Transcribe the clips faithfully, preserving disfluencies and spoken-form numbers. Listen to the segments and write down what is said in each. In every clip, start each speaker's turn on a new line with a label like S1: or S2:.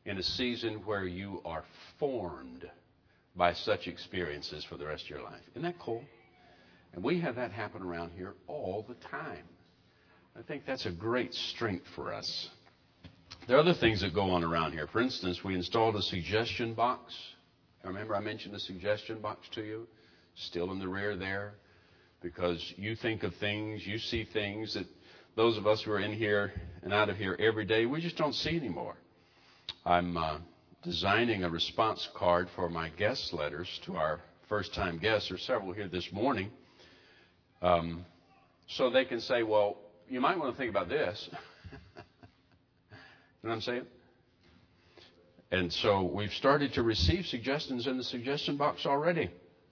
S1: in a season where you are formed by such experiences for the rest of your life. Isn't that cool? And we have that happen around here all the time. I think that's a great strength for us. There are other things that go on around here. For instance, we installed a suggestion box. Remember I mentioned the suggestion box to you? Still in the rear there. Because you think of things, you see things that those of us who are in here and out of here every day, we just don't see anymore. I'm uh, designing a response card for my guest letters to our first-time guests. There's several here this morning. Um, so they can say, well, you might want to think about this. You know what I'm saying? And so we've started to receive suggestions in the suggestion box already.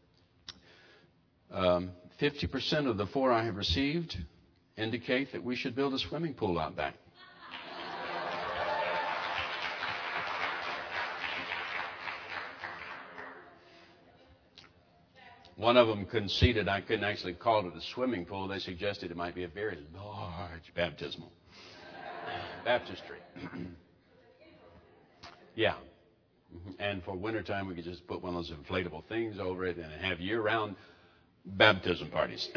S1: Um, fifty percent of the four I have received indicate that we should build a swimming pool out back. One of them conceded I couldn't actually call it a swimming pool. They suggested it might be a very large baptismal baptistry. Yeah. And for wintertime, we could just put one of those inflatable things over it and have year-round baptism parties.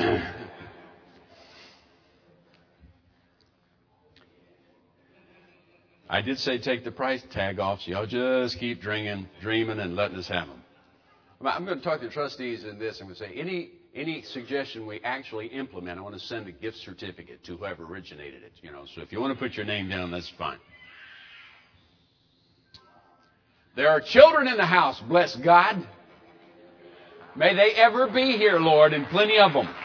S1: I did say take the price tag off, so y'all just keep dreaming, dreaming and letting us have them. I'm going to talk to the trustees in this. I'm going to say any any suggestion we actually implement, I want to send a gift certificate to whoever originated it. You know, so if you want to put your name down, that's fine. There are children in the house, bless God. May they ever be here, Lord, and plenty of them.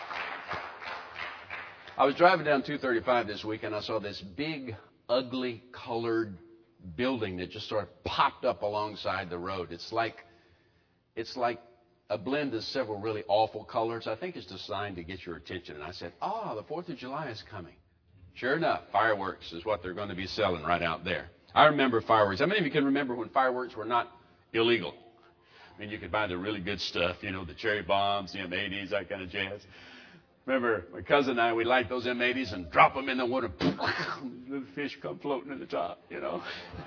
S1: I was driving down two thirty-five this week, and I saw this big, ugly, colored building that just sort of popped up alongside the road. It's like it's like a blend of several really awful colors. I think it's designed to get your attention. And I said, oh, the fourth of July is coming. Sure enough, fireworks is what they're going to be selling right out there. I remember fireworks. How many of you can remember when fireworks were not illegal? I mean, you could buy the really good stuff, you know, the cherry bombs, the M eighties, that kind of jazz. Remember, my cousin and I, we light those M eighties and drop them in the water. Little fish come floating in the top, you know.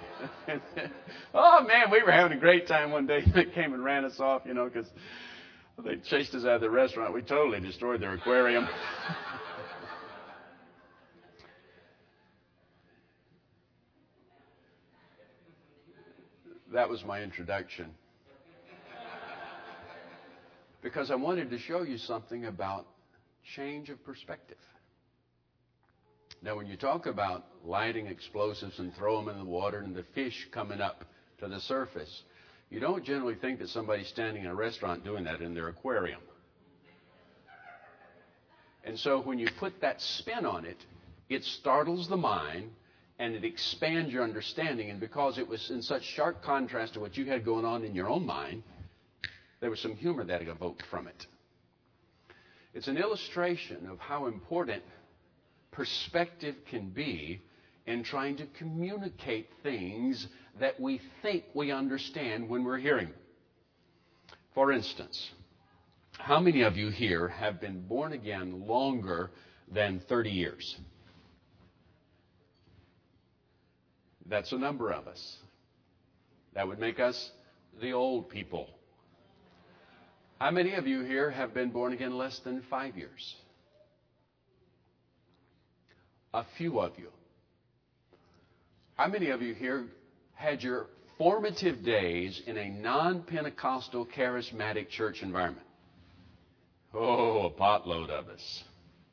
S1: Oh, man, we were having a great time one day. They came and ran us off, you know, because they chased us out of the restaurant. We totally destroyed their aquarium. That was my introduction. Because I wanted to show you something about change of perspective. Now, when you talk about lighting explosives and throw them in the water and the fish coming up to the surface, you don't generally think that somebody's standing in a restaurant doing that in their aquarium. And so when you put that spin on it, it startles the mind and it expands your understanding. And because it was in such sharp contrast to what you had going on in your own mind, there was some humor that evoked from it. It's an illustration of how important perspective can be in trying to communicate things that we think we understand when we're hearing them. For instance, how many of you here have been born again longer than thirty years? That's a number of us. That would make us the old people. How many of you here have been born again less than five years? A few of you. How many of you here had your formative days in a non-Pentecostal charismatic church environment? Oh, a potload of us.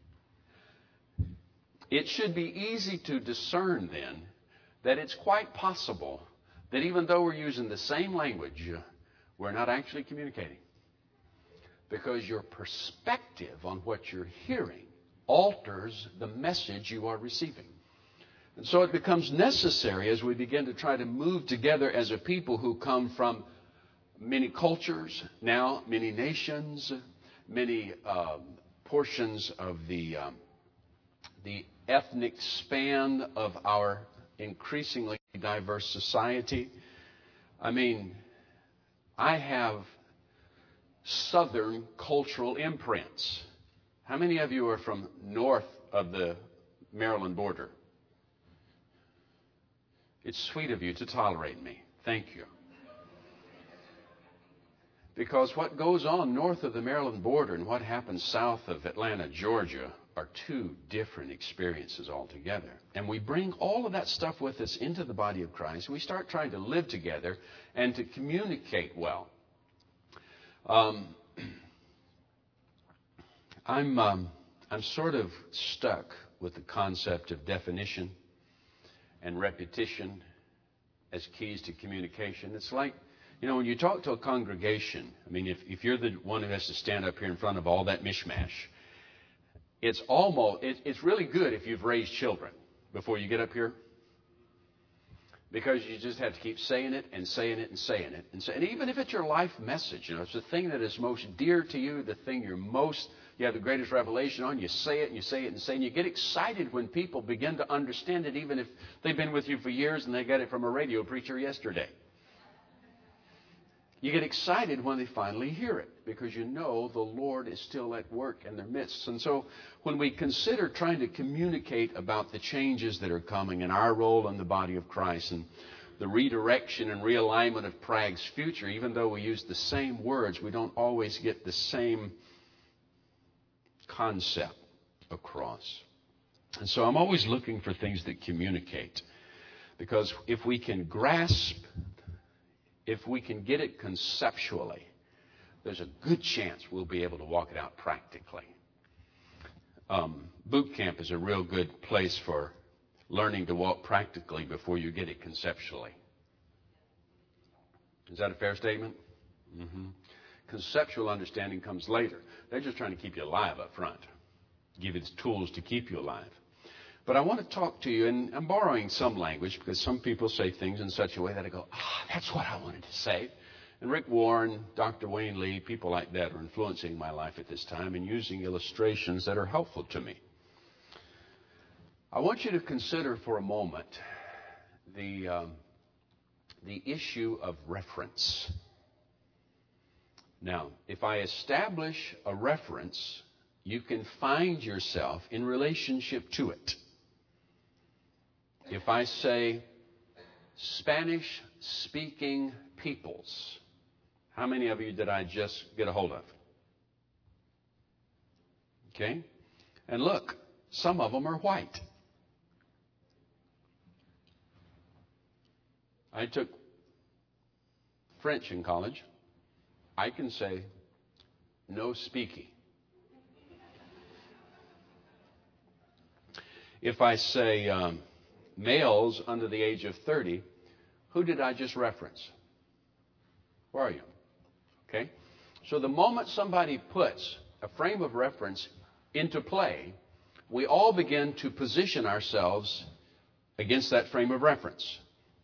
S1: It should be easy to discern then that it's quite possible that even though we're using the same language, we're not actually communicating. Because your perspective on what you're hearing alters the message you are receiving. And so it becomes necessary as we begin to try to move together as a people who come from many cultures, now many nations, many um, portions of the, um, the ethnic span of our increasingly diverse society. I mean, I have Southern cultural imprints. How many of you are from north of the Maryland border? It's sweet of you to tolerate me. Thank you. Because what goes on north of the Maryland border and what happens south of Atlanta, Georgia, are two different experiences altogether. And we bring all of that stuff with us into the body of Christ. We start trying to live together and to communicate well. Um, I'm, um, I'm sort of stuck with the concept of definition and repetition as keys to communication. It's like, you know, when you talk to a congregation, I mean, if, if you're the one who has to stand up here in front of all that mishmash, it's almost, it, it's really good if you've raised children before you get up here. Because you just have to keep saying it and saying it and saying it. And, say, and even if it's your life message, you know, it's the thing that is most dear to you, the thing you're most, you have the greatest revelation on, you say it and you say it and say it. And you get excited when people begin to understand it, even if they've been with you for years and they got it from a radio preacher yesterday. You get excited when they finally hear it because you know the Lord is still at work in their midst. And so when we consider trying to communicate about the changes that are coming and our role in the body of Christ and the redirection and realignment of Prague's future, even though we use the same words, we don't always get the same concept across. And so I'm always looking for things that communicate. Because if we can grasp If we can get it conceptually, there's a good chance we'll be able to walk it out practically. Um, boot camp is a real good place for learning to walk practically before you get it conceptually. Is that a fair statement? Mm-hmm. Conceptual understanding comes later. They're just trying to keep you alive up front, give you the tools to keep you alive. But I want to talk to you, and I'm borrowing some language because some people say things in such a way that I go, ah, that's what I wanted to say. And Rick Warren, Doctor Wayne Lee, people like that are influencing my life at this time and using illustrations that are helpful to me. I want you to consider for a moment the, um, the issue of reference. Now, if I establish a reference, you can find yourself in relationship to it. If I say Spanish-speaking peoples, how many of you did I just get a hold of? Okay? And look, some of them are white. I took French in college. I can say no speaky. If I say um, males under the age of thirty, who did I just reference? Where are you? Okay? So the moment somebody puts a frame of reference into play, we all begin to position ourselves against that frame of reference.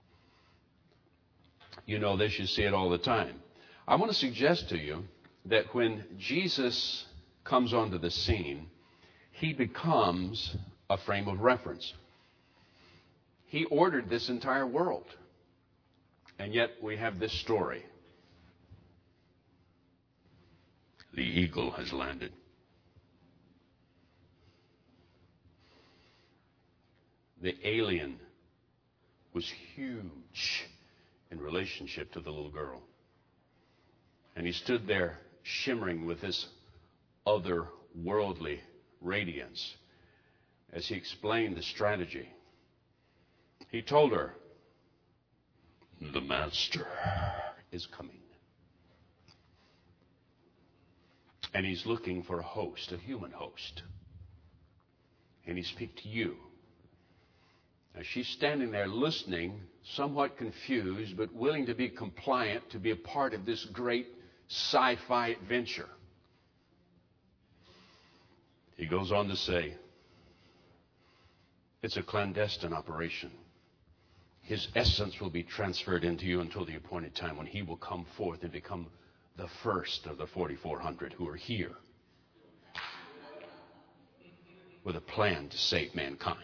S1: You know this, you see it all the time. I want to suggest to you that when Jesus comes onto the scene, he becomes a frame of reference. He ordered this entire world. And yet we have this story. The eagle has landed. The alien was huge in relationship to the little girl. And he stood there shimmering with this otherworldly radiance as he explained the strategy. He told her, the master is coming. And he's looking for a host, a human host. And he speaks to you. Now she's standing there listening, somewhat confused, but willing to be compliant, to be a part of this great sci-fi adventure. He goes on to say, it's a clandestine operation. His essence will be transferred into you until the appointed time when he will come forth and become the first of the forty-four hundred who are here with a plan to save mankind.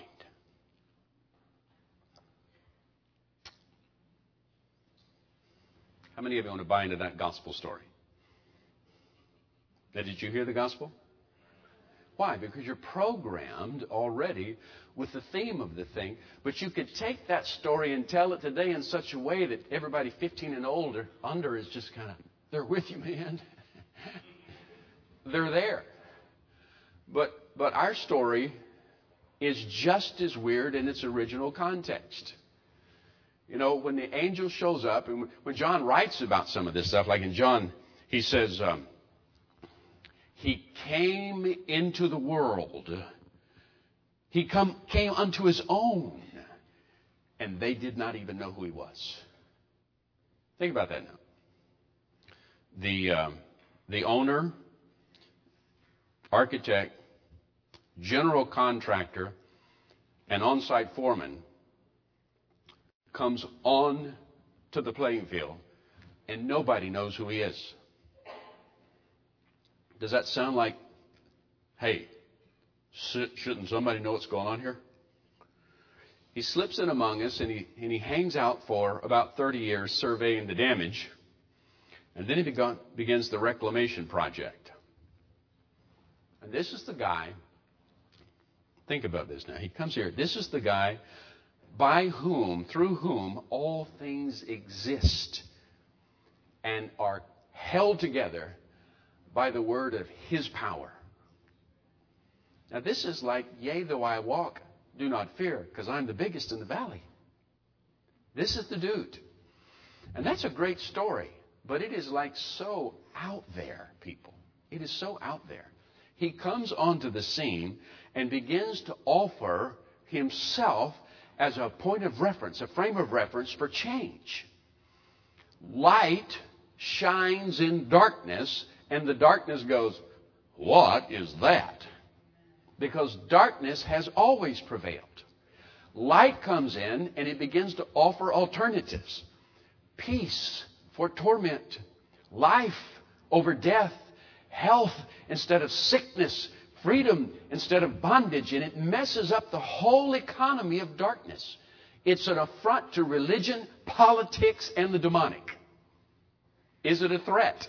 S1: How many of you want to buy into that gospel story? Now, did you hear the gospel? Why? Because you're programmed already with the theme of the thing. But you could take that story and tell it today in such a way that everybody fifteen and older, under is just kind of, they're with you, man. They're there. But but our story is just as weird in its original context. You know, when the angel shows up, and when John writes about some of this stuff, like in John, he says, um, he came into the world. He come, came unto his own, and they did not even know who he was. Think about that now. The, um, the owner, architect, general contractor, and on-site foreman comes on to the playing field, and nobody knows who he is. Does that sound like, hey, shouldn't somebody know what's going on here? He slips in among us, and he, and he hangs out for about thirty years surveying the damage, and then he begun, begins the reclamation project. And this is the guy, think about this now. He comes here. This is the guy by whom, through whom, all things exist and are held together by the word of his power. Now this is like, yea, though I walk, do not fear, because I'm the biggest in the valley. This is the dude. And that's a great story, but it is like so out there, people. It is so out there. He comes onto the scene and begins to offer himself as a point of reference, a frame of reference for change. Light shines in darkness, and the darkness goes, what is that? Because darkness has always prevailed. Light comes in, and it begins to offer alternatives. Peace for torment, life over death, health instead of sickness, freedom instead of bondage, and it messes up the whole economy of darkness. It's an affront to religion, politics, and the demonic. Is it a threat?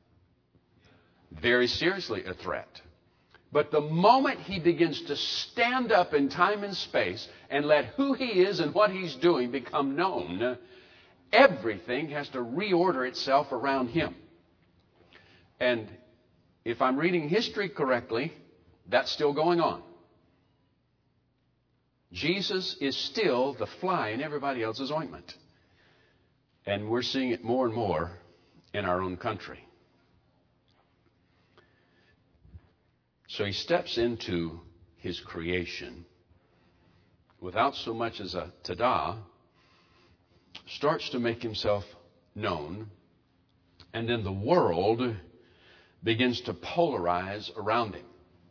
S1: Very seriously a threat. But the moment he begins to stand up in time and space and let who he is and what he's doing become known, everything has to reorder itself around him. And if I'm reading history correctly, that's still going on. Jesus is still the fly in everybody else's ointment. And we're seeing it more and more in our own country. So he steps into his creation without so much as a ta-da, starts to make himself known, and then the world begins to polarize around him.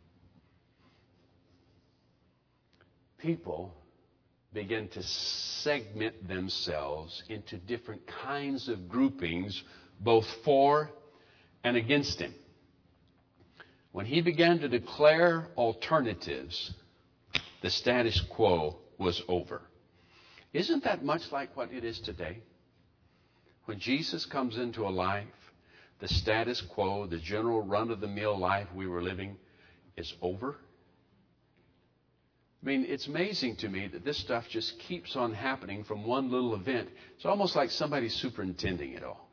S1: People begin to segment themselves into different kinds of groupings, both for and against him. When he began to declare alternatives, the status quo was over. Isn't that much like what it is today? When Jesus comes into a life, the status quo, the general run-of-the-mill life we were living, is over. I mean, it's amazing to me that this stuff just keeps on happening from one little event. It's almost like somebody's superintending it all.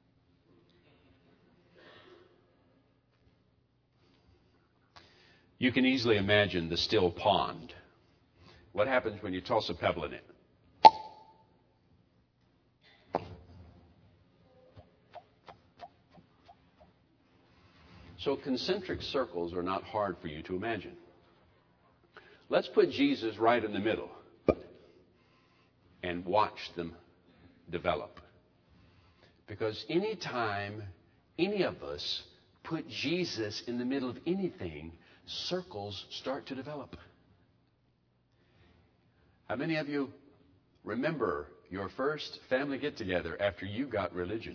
S1: You can easily imagine the still pond. What happens when you toss a pebble in it? So concentric circles are not hard for you to imagine. Let's put Jesus right in the middle and watch them develop. Because any time any of us put Jesus in the middle of anything, circles start to develop. How many of you remember your first family get-together after you got religion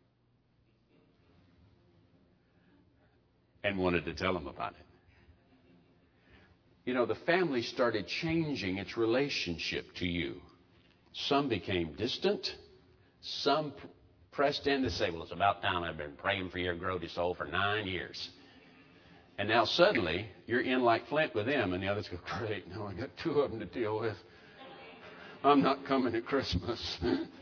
S1: and wanted to tell them about it? You know, the family started changing its relationship to you. Some became distant. Some p- pressed in to say, well, it's about time. I've been praying for your grody soul for nine years. And now suddenly, you're in like Flint with them, and the others go, great, now I got two of them to deal with. I'm not coming at Christmas.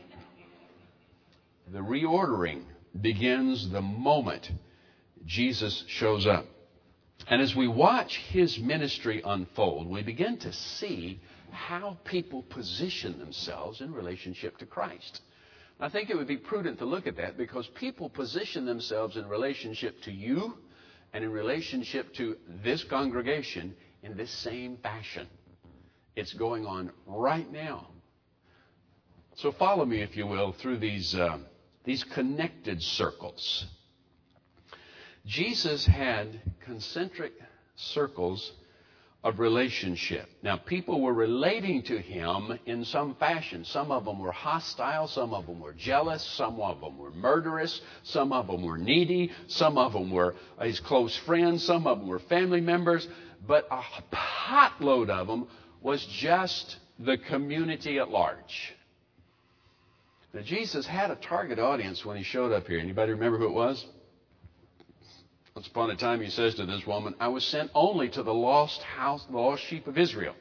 S1: The reordering begins the moment Jesus shows up. And as we watch his ministry unfold, we begin to see how people position themselves in relationship to Christ. I think it would be prudent to look at that because people position themselves in relationship to you and in relationship to this congregation in this same fashion. It's going on right now. So follow me, if you will, through these, uh, these connected circles. Jesus had concentric circles of relationship. Now, people were relating to him in some fashion. Some of them were hostile. Some of them were jealous. Some of them were murderous. Some of them were needy. Some of them were his close friends. Some of them were family members. But a potload of them was just the community at large. Now, Jesus had a target audience when he showed up here. Anybody remember who it was? Once upon a time, he says to this woman, I was sent only to the lost house, the lost sheep of Israel.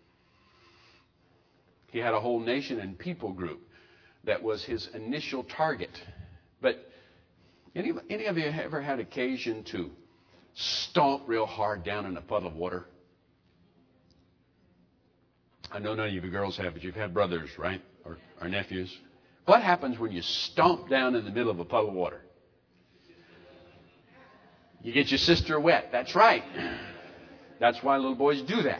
S1: He had a whole nation and people group that was his initial target. But any, any of you ever had occasion to stomp real hard down in a puddle of water? I know none of you girls have, but you've had brothers, right? Or, or nephews. What happens when you stomp down in the middle of a puddle of water? You get your sister wet. That's right. That's why little boys do that.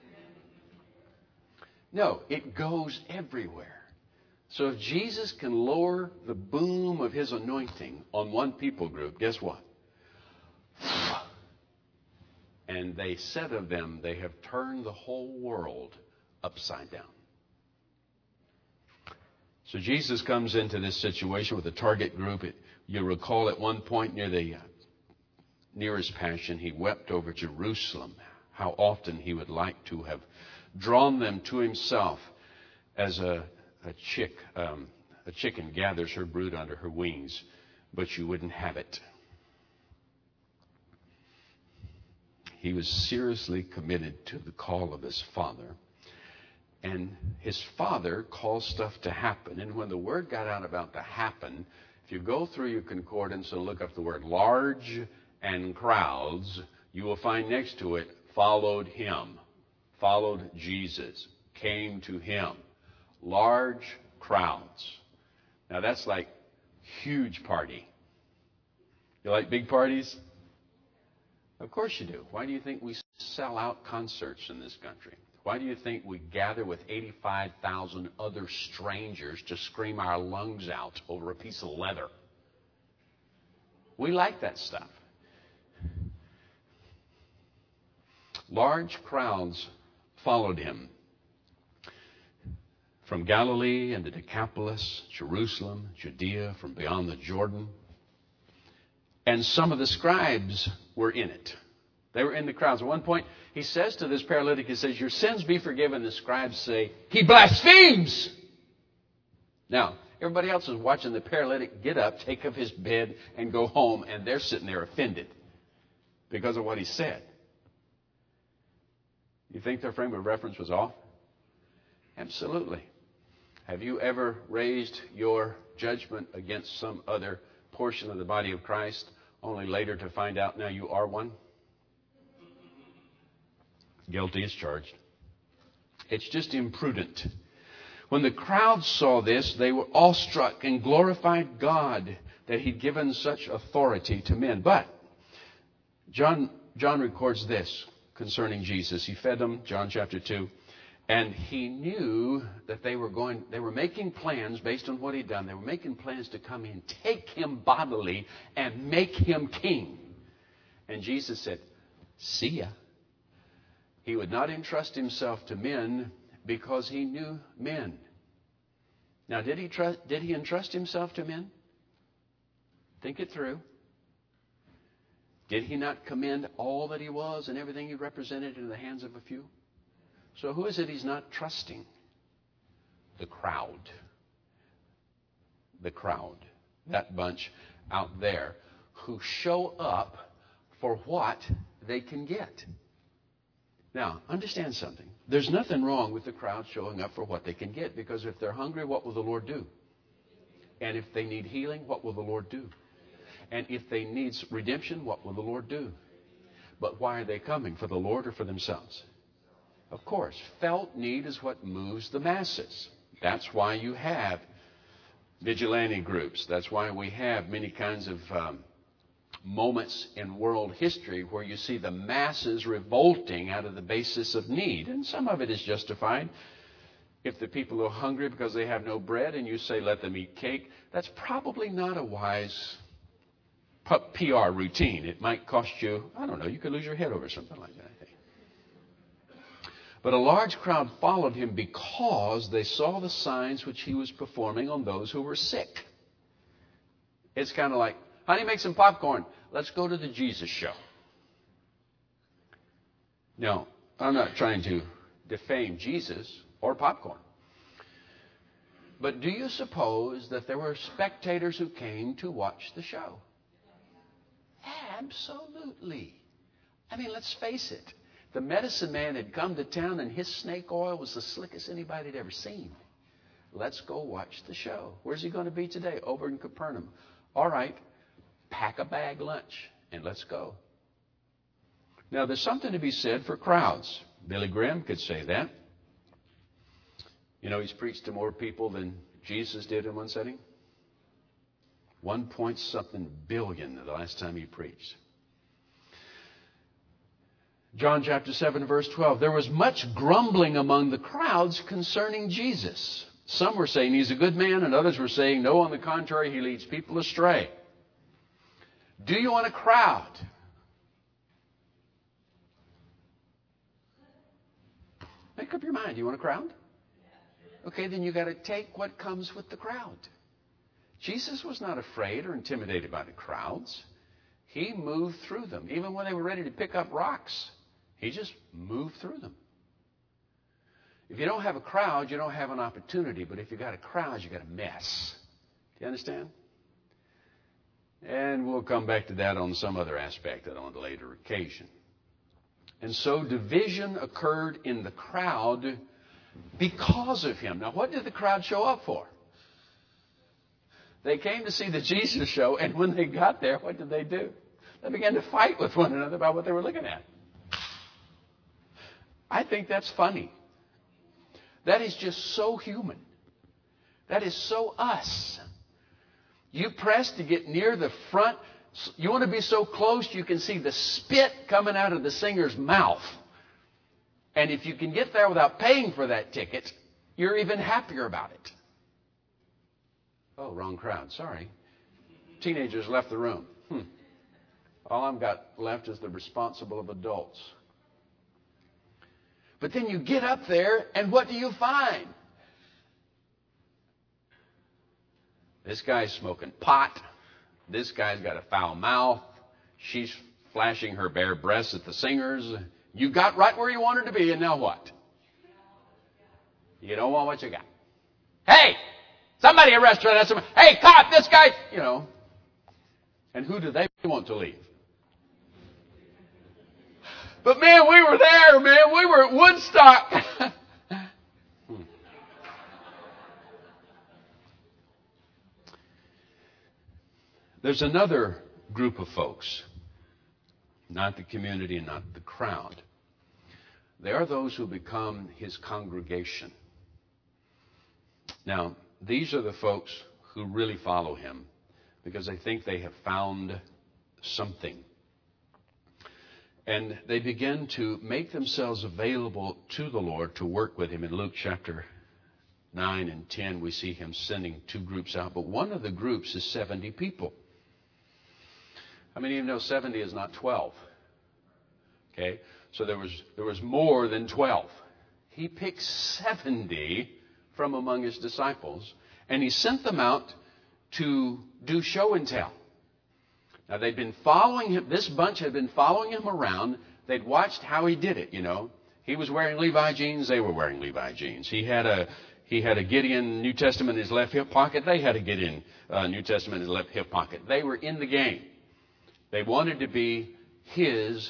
S1: No, it goes everywhere. So if Jesus can lower the boom of his anointing on one people group, guess what? And they said of them, they have turned the whole world upside down. So Jesus comes into this situation with a target group. It, you recall at one point near the uh, near his passion, he wept over Jerusalem, how often he would like to have drawn them to himself as a, a chick, um, a chicken gathers her brood under her wings, but you wouldn't have it. He was seriously committed to the call of his Father. And his Father calls stuff to happen. And when the word got out about to happen, if you go through your concordance and look up the word large and crowds, you will find next to it, followed him, followed Jesus, came to him. Large crowds. Now that's like huge party. You like big parties? Of course you do. Why do you think we sell out concerts in this country? Why do you think we gather with eighty-five thousand other strangers to scream our lungs out over a piece of leather? We like that stuff. Large crowds followed him from Galilee and the Decapolis, Jerusalem, Judea, from beyond the Jordan. And some of the scribes were in it. They were in the crowds. At one point, he says to this paralytic, he says, your sins be forgiven. The scribes say, he blasphemes. Now, everybody else is watching the paralytic get up, take up his bed, and go home, and they're sitting there offended because of what he said. You think their frame of reference was off? Absolutely. Have you ever raised your judgment against some other portion of the body of Christ, only later to find out now you are one? Guilty as charged. It's just imprudent. When the crowd saw this, they were awestruck and glorified God that he'd given such authority to men. But John, John records this concerning Jesus. He fed them, John chapter two, and he knew that they were going, they were making plans based on what he'd done. They were making plans to come in, take him bodily, and make him king. And Jesus said, see ya. He would not entrust himself to men because he knew men. Now, did he trust, did he entrust himself to men? Think it through. Did he not commend all that he was and everything he represented into the hands of a few? So who is it he's not trusting? The crowd. The crowd. That bunch out there who show up for what they can get. Now, understand something. There's nothing wrong with the crowd showing up for what they can get, because if they're hungry, what will the Lord do? And if they need healing, what will the Lord do? And if they need redemption, what will the Lord do? But why are they coming? For the Lord or for themselves? Of course, felt need is what moves the masses. That's why you have vigilante groups. That's why we have many kinds of um, moments in world history where you see the masses revolting out of the basis of need. And some of it is justified. If the people are hungry because they have no bread and you say let them eat cake, that's probably not a wise P R routine. It might cost you, I don't know, you could lose your head over something like that, I think. But a large crowd followed him because they saw the signs which he was performing on those who were sick. It's kind of like, honey, make some popcorn. Let's go to the Jesus show. No, I'm not trying to defame Jesus or popcorn. But do you suppose that there were spectators who came to watch the show? Absolutely. I mean, let's face it. The medicine man had come to town and his snake oil was the slickest anybody had ever seen. Let's go watch the show. Where's he going to be today? Over in Capernaum. All right. Pack a bag lunch and let's go. Now, there's something to be said for crowds. Billy Graham could say that. You know, he's preached to more people than Jesus did in one setting. One point something billion the last time he preached. John chapter seven, verse twelve. There was much grumbling among the crowds concerning Jesus. Some were saying he's a good man, and others were saying, no, on the contrary, he leads people astray. Do you want a crowd? Make up your mind. Do you want a crowd? Okay, then you got to take what comes with the crowd. Jesus was not afraid or intimidated by the crowds. He moved through them. Even when they were ready to pick up rocks, he just moved through them. If you don't have a crowd, you don't have an opportunity. But if you got a crowd, you got a mess. Do you understand? And we'll come back to that on some other aspect on a later occasion. And so division occurred in the crowd because of him. Now, what did the crowd show up for? They came to see the Jesus show, and when they got there, what did they do? They began to fight with one another about what they were looking at. I think that's funny. That is just so human. That is so us. You press to get near the front. You want to be so close you can see the spit coming out of the singer's mouth. And if you can get there without paying for that ticket, you're even happier about it. Oh, wrong crowd. Sorry. Teenagers left the room. Hmm. All I've got left is the responsible of adults. But then you get up there, and what do you find? This guy's smoking pot. This guy's got a foul mouth. She's flashing her bare breasts at the singers. You got right where you wanted to be, and now what? You don't want what you got. Hey! Somebody arrest her. That's somebody. Hey, cop, this guy, you know. And who do they want to leave? But man, we were there, man. We were at Woodstock. hmm. There's another group of folks, not the community and not the crowd. They are those who become his congregation. Now, these are the folks who really follow him because they think they have found something. And they begin to make themselves available to the Lord to work with him. In Luke chapter nine and ten, we see him sending two groups out. But one of the groups is seventy people. I mean, even though seventy is not twelve. Okay? So there was, there was more than twelve. He picked seventy from among his disciples, and he sent them out to do show and tell. Now, they'd been following him. This bunch had been following him around. They'd watched how he did it, you know. He was wearing Levi jeans. They were wearing Levi jeans. He had a he had a Gideon New Testament in his left hip pocket. They had a Gideon uh, New Testament in his left hip pocket. They were in the game. They wanted to be his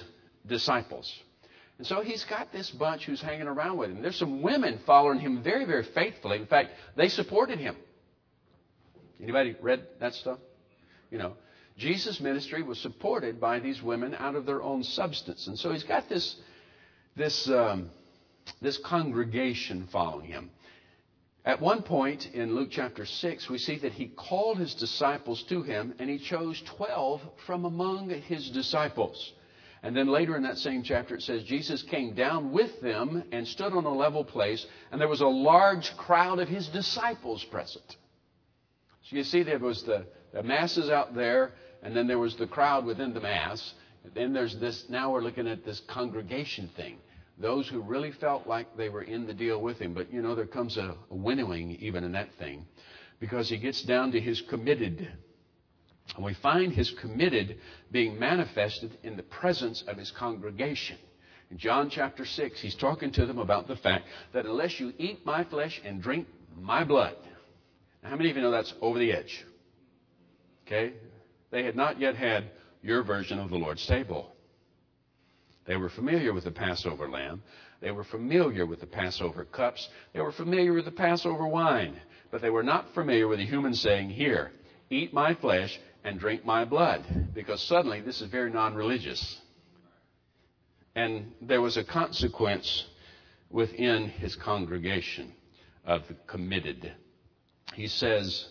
S1: disciples. And so he's got this bunch who's hanging around with him. There's some women following him very, very faithfully. In fact, they supported him. Anybody read that stuff? You know, Jesus' ministry was supported by these women out of their own substance. And so he's got this, this, um, this congregation following him. At one point in Luke chapter six, we see that he called his disciples to him, and he chose twelve from among his disciples. And then later in that same chapter, it says Jesus came down with them and stood on a level place, and there was a large crowd of his disciples present. So you see there was the, the masses out there, and then there was the crowd within the mass. And then there's this, now we're looking at this congregation thing. Those who really felt like they were in the deal with him. But, you know, there comes a, a winnowing even in that thing, because he gets down to his committed. And we find his committed being manifested in the presence of his congregation. In John chapter six, he's talking to them about the fact that unless you eat my flesh and drink my blood. Now, how many of you know that's over the edge? Okay? They had not yet had your version of the Lord's table. They were familiar with the Passover lamb. They were familiar with the Passover cups. They were familiar with the Passover wine. But they were not familiar with a human saying, here, eat my flesh and drink my blood. Because suddenly this is very non-religious. And there was a consequence within his congregation of the committed. He says,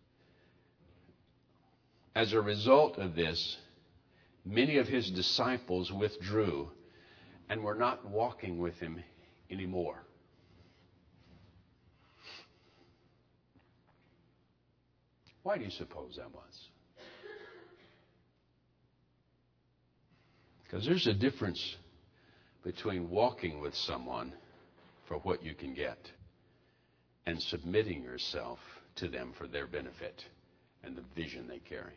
S1: as a result of this, many of his disciples withdrew and were not walking with him anymore. Why do you suppose that was? Because there's a difference between walking with someone for what you can get and submitting yourself to them for their benefit and the vision they carry.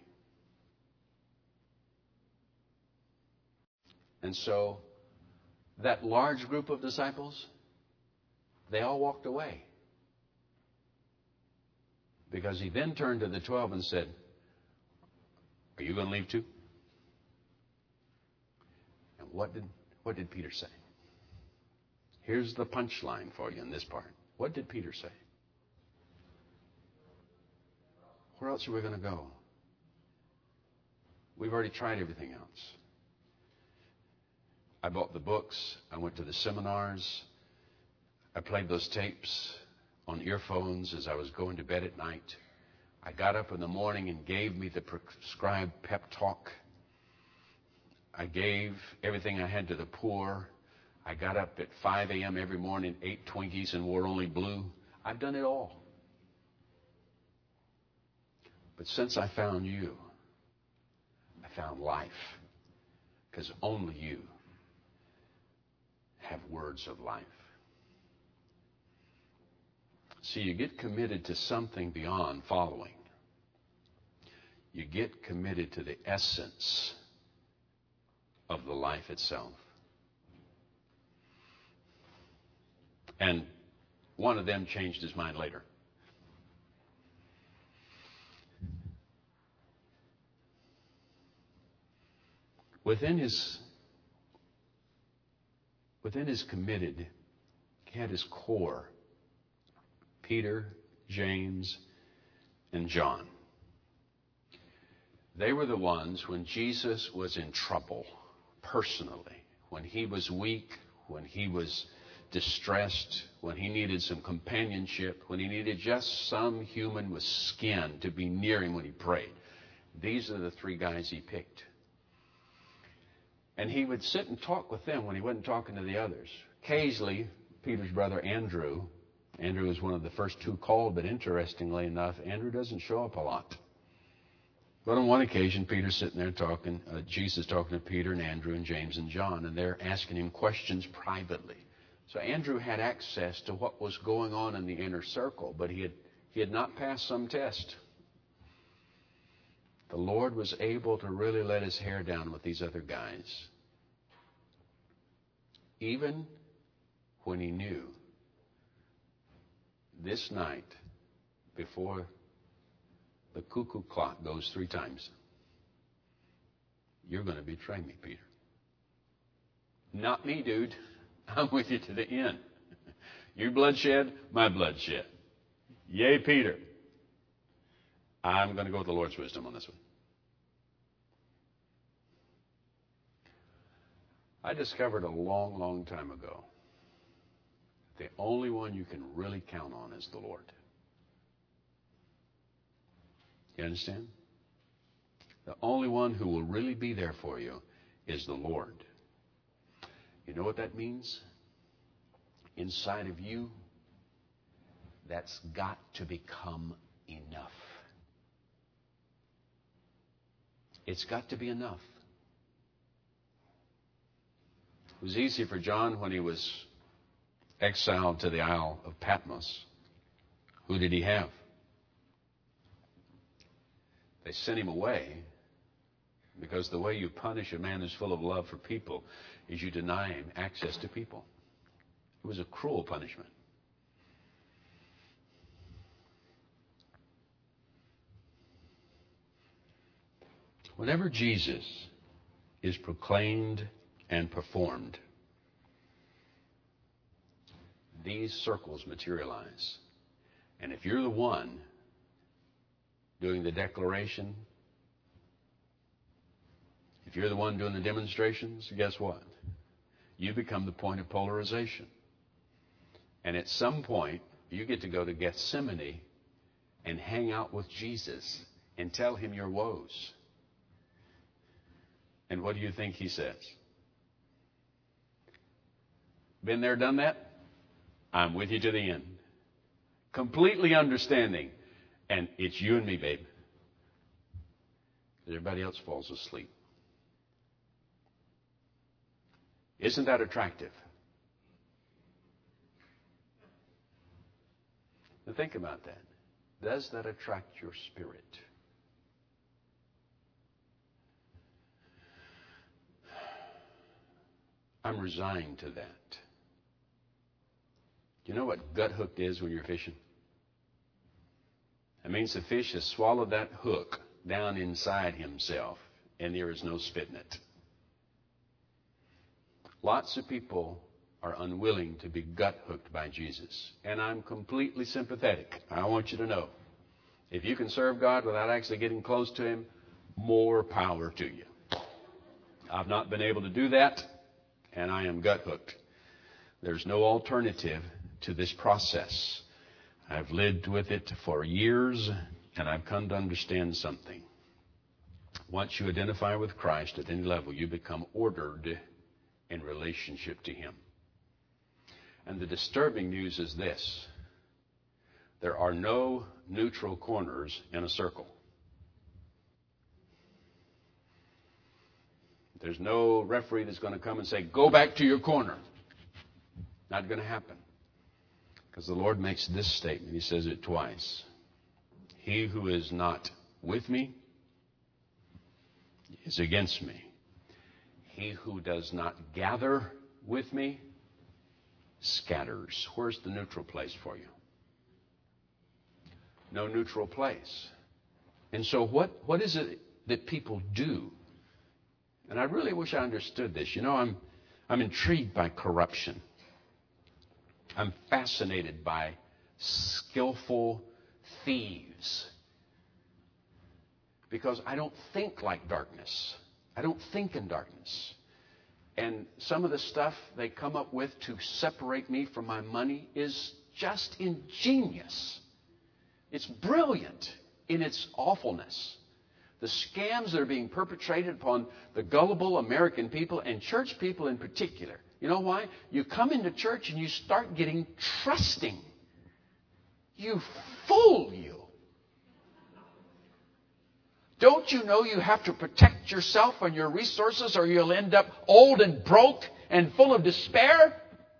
S1: And so that large group of disciples, they all walked away. Because he then turned to the twelve and said, are you going to leave too? And what did, what did Peter say? Here's the punchline for you in this part. What did Peter say? Where else are we going to go? We've already tried everything else. I bought the books. I went to the seminars. I played those tapes on earphones as I was going to bed at night. I got up in the morning and gave me the prescribed pep talk. I gave everything I had to the poor. I got up at five a.m. every morning, ate Twinkies, and wore only blue. I've done it all. But since I found you, I found life. Because only you have words of life. See, you get committed to something beyond following. You get committed to the essence of the life itself. And one of them changed his mind later. Within his Within his committed, he had his core, Peter, James, and John. They were the ones when Jesus was in trouble personally, when he was weak, when he was distressed, when he needed some companionship, when he needed just some human with skin to be near him when he prayed. These are the three guys he picked. And he would sit and talk with them when he wasn't talking to the others. Occasionally, Peter's brother Andrew, Andrew was one of the first two called, but interestingly enough, Andrew doesn't show up a lot. But on one occasion, Peter's sitting there talking, uh, Jesus talking to Peter and Andrew and James and John, and they're asking him questions privately. So Andrew had access to what was going on in the inner circle, but he had, he had not passed some test. The Lord was able to really let his hair down with these other guys. Even when he knew this night, before the cuckoo clock goes three times, you're going to betray me, Peter. Not me, dude. I'm with you to the end. Your bloodshed, my bloodshed. Yay, Peter. I'm going to go with the Lord's wisdom on this one. I discovered a long, long time ago, the only one you can really count on is the Lord. You understand? The only one who will really be there for you is the Lord. You know what that means? Inside of you, that's got to become enough. It's got to be enough. It was easy for John when he was exiled to the Isle of Patmos. Who did he have? They sent him away because the way you punish a man who's full of love for people is you deny him access to people. It was a cruel punishment. Whenever Jesus is proclaimed and performed, these circles materialize. And if you're the one doing the declaration, if you're the one doing the demonstrations, guess what? You become the point of polarization. And at some point, you get to go to Gethsemane and hang out with Jesus and tell him your woes. And what do you think he says? Been there, done that? I'm with you to the end. Completely understanding. And it's you and me, babe. Everybody else falls asleep. Isn't that attractive? Now think about that. Does that attract your spirit? I'm resigned to that. Do you know what gut hooked is when you're fishing? It means the fish has swallowed that hook down inside himself, and there is no spitting it. Lots of people are unwilling to be gut hooked by Jesus. And I'm completely sympathetic. I want you to know, if you can serve God without actually getting close to him, more power to you. I've not been able to do that, and I am gut hooked. There's no alternative to this process. I've lived with it for years, and I've come to understand something. Once you identify with Christ at any level, you become ordered in relationship to him. And the disturbing news is this: there are no neutral corners in a circle. There's no referee that's going to come and say, go back to your corner. Not going to happen. Because the Lord makes this statement. He says it twice. He who is not with me is against me. He who does not gather with me scatters. Where's the neutral place for you? No neutral place. And so what, what is it that people do? And I really wish I understood this. You know, I'm, I'm intrigued by corruption. I'm fascinated by skillful thieves. Because I don't think like darkness. I don't think in darkness. And some of the stuff they come up with to separate me from my money is just ingenious. It's brilliant in its awfulness. The scams that are being perpetrated upon the gullible American people and church people in particular. You know why? You come into church and you start getting trusting. You fool you. Don't you know you have to protect yourself and your resources or you'll end up old and broke and full of despair?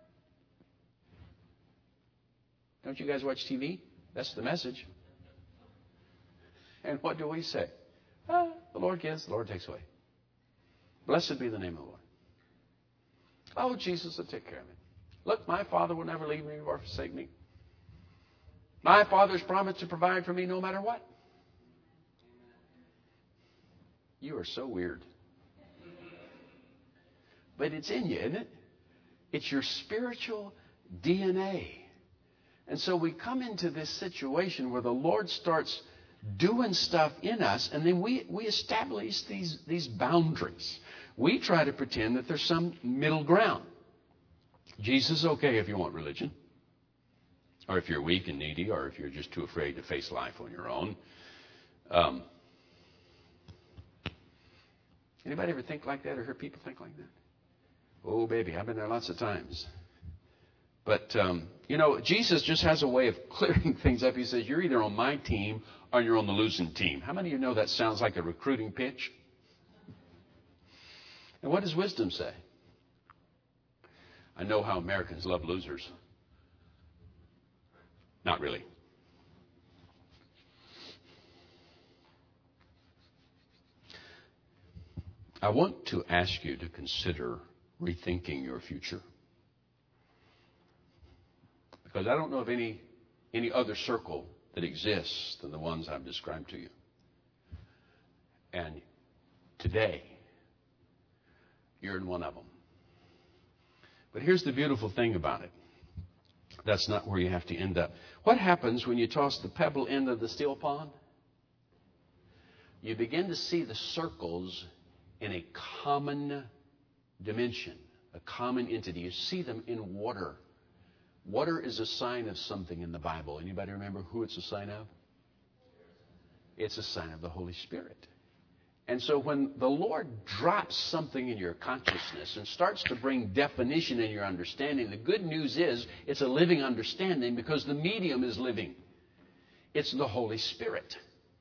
S1: Don't you guys watch T V? That's the message. And what do we say? Ah, the Lord gives, the Lord takes away. Blessed be the name of the Lord. Oh, Jesus will take care of me. Look, my Father will never leave me or forsake me. My Father's promised to provide for me no matter what. You are so weird. but it's in you, isn't it? It's your spiritual D N A. And so we come into this situation where the Lord starts doing stuff in us, and then we, we establish these, these boundaries. We try to pretend that there's some middle ground. Jesus is okay if you want religion, or if you're weak and needy, or if you're just too afraid to face life on your own. Um, anybody ever think like that or hear people think like that? Oh, baby, I've been there lots of times. But, um, you know, Jesus just has a way of clearing things up. He says, you're either on my team or you're on the losing team. How many of you know that sounds like a recruiting pitch? And what does wisdom say? I know how Americans love losers. Not really. I want to ask you to consider rethinking your future. Because I don't know of any, any other circle that exists than the ones I've described to you. And today, you're in one of them. But here's the beautiful thing about it. That's not where you have to end up. What happens when you toss the pebble into the still pond? You begin to see the circles in a common dimension, a common entity. You see them in water. Water is a sign of something in the Bible. Anybody remember who it's a sign of? It's a sign of the Holy Spirit. And so when the Lord drops something in your consciousness and starts to bring definition in your understanding, the good news is it's a living understanding because the medium is living. It's the Holy Spirit.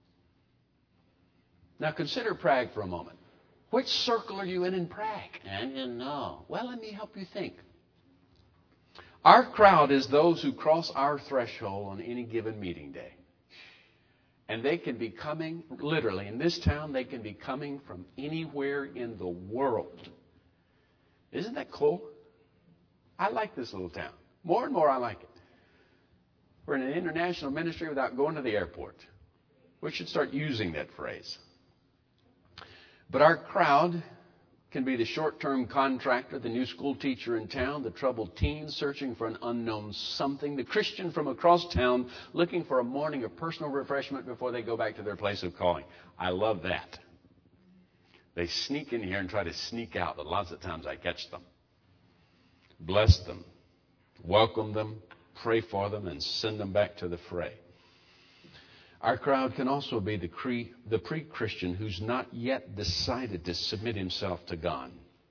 S1: Now consider Prague for a moment. Which circle are you in in Prague? I didn't know. Well, let me help you think. Our crowd is those who cross our threshold on any given meeting day. And they can be coming, literally, in this town, they can be coming from anywhere in the world. Isn't that cool? I like this little town. More and more I like it. We're in an international ministry without going to the airport. We should start using that phrase. But our crowd can be the short-term contractor, the new school teacher in town, the troubled teen searching for an unknown something, the Christian from across town looking for a morning of personal refreshment before they go back to their place of calling. I love that. They sneak in here and try to sneak out, but lots of times I catch them. Bless them, welcome them, pray for them, and send them back to the fray. Our crowd can also be the, cre- the pre-Christian who's not yet decided to submit himself to God.